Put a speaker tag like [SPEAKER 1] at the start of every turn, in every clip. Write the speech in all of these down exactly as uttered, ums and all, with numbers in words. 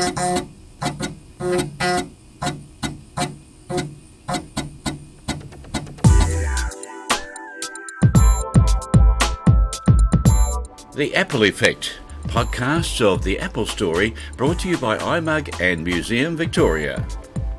[SPEAKER 1] The Apple Effect, podcasts of the Apple Story, brought to you by iMug and Museum Victoria.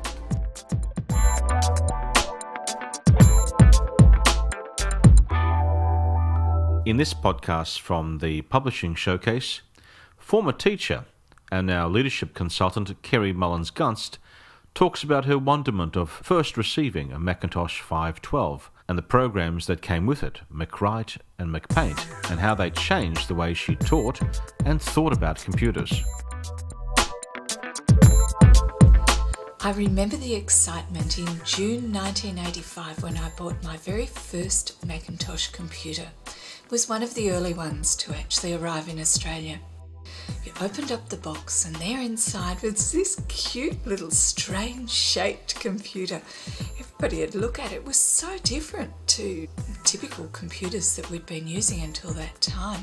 [SPEAKER 2] In this podcast from the Publishing Showcase, former teacher and now leadership consultant Kerry Mullins-Gunst talks about her wonderment of first receiving a Macintosh five twelve and the programs that came with it, MacWrite and MacPaint, and how they changed the way she taught and thought about computers.
[SPEAKER 3] I remember the excitement in June nineteen eighty-five when I bought my very first Macintosh computer. It was one of the early ones to actually arrive in Australia. You opened up the box and there inside was this cute little strange shaped computer. Everybody would look at it. It was so different to typical computers that we'd been using until that time.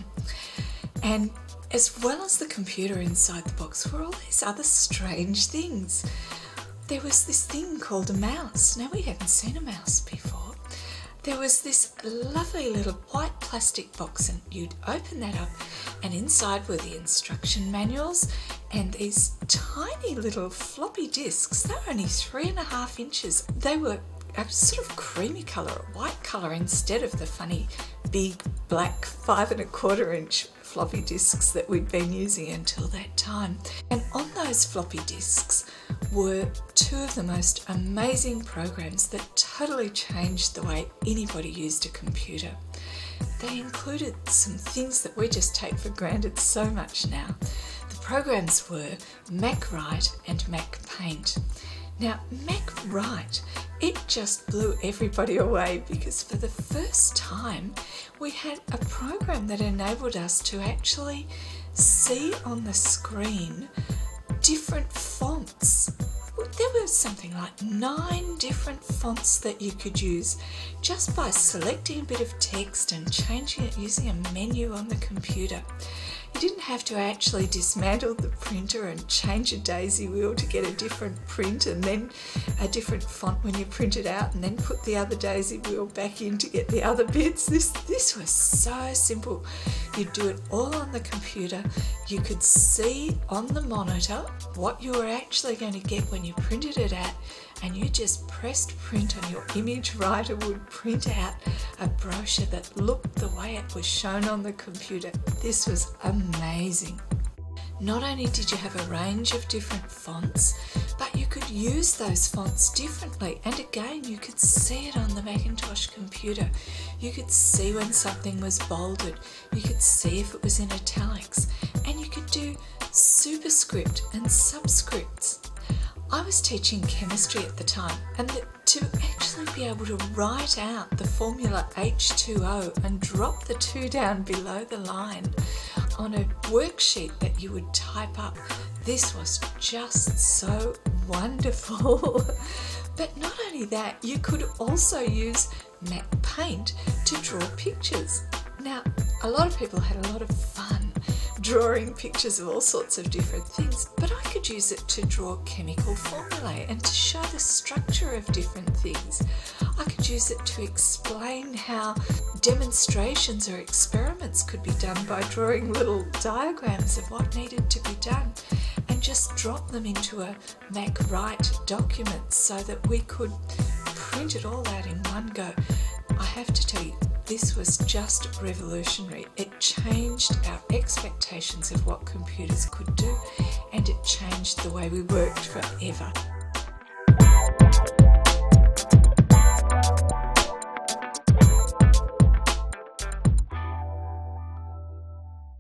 [SPEAKER 3] And as well as the computer inside the box were all these other strange things. There was this thing called a mouse. Now, we hadn't seen a mouse before. There was this lovely little white plastic box, and you'd open that up and inside were the instruction manuals and these tiny little floppy disks. They were only three and a half inches. They were a sort of creamy colour, a white colour, instead of the funny big black five and a quarter inch floppy disks that we'd been using until that time. And on those floppy disks were two of the most amazing programs that totally changed the way anybody used a computer. They included some things that we just take for granted so much now. The programs were MacWrite and MacPaint. Now, MacWrite, it just blew everybody away because for the first time we had a program that enabled us to actually see on the screen different fonts. There were something like nine different fonts that you could use just by selecting a bit of text and changing it using a menu on the computer. You didn't have to actually dismantle the printer and change a daisy wheel to get a different print and then a different font when you print it out and then put the other daisy wheel back in to get the other bits. This, this was so simple. You'd do it all on the computer. You could see on the monitor what you were actually going to get when you printed it out, and you just pressed print and your image writer would print out a brochure that looked the way it was shown on the computer. This was amazing. Not only did you have a range of different fonts, but you could use those fonts differently. And again, you could see it on the Macintosh computer. You could see when something was bolded. You could see if it was in italics. And you could do superscript and subscripts. I was teaching chemistry at the time, and that to actually be able to write out the formula H two O and drop the two down below the line on a worksheet that you would type up, this was just so wonderful. But not only that, you could also use MacPaint to draw pictures. Now, a lot of people had a lot of fun drawing pictures of all sorts of different things, but I could use it to draw chemical formulae and to show the structure of different things. I could use it to explain how demonstrations or experiments could be done by drawing little diagrams of what needed to be done and just drop them into a MacWrite document so that we could print it all out in one go. I have to tell you, this was just revolutionary. It changed our expectations of what computers could do, and it changed the way we worked forever.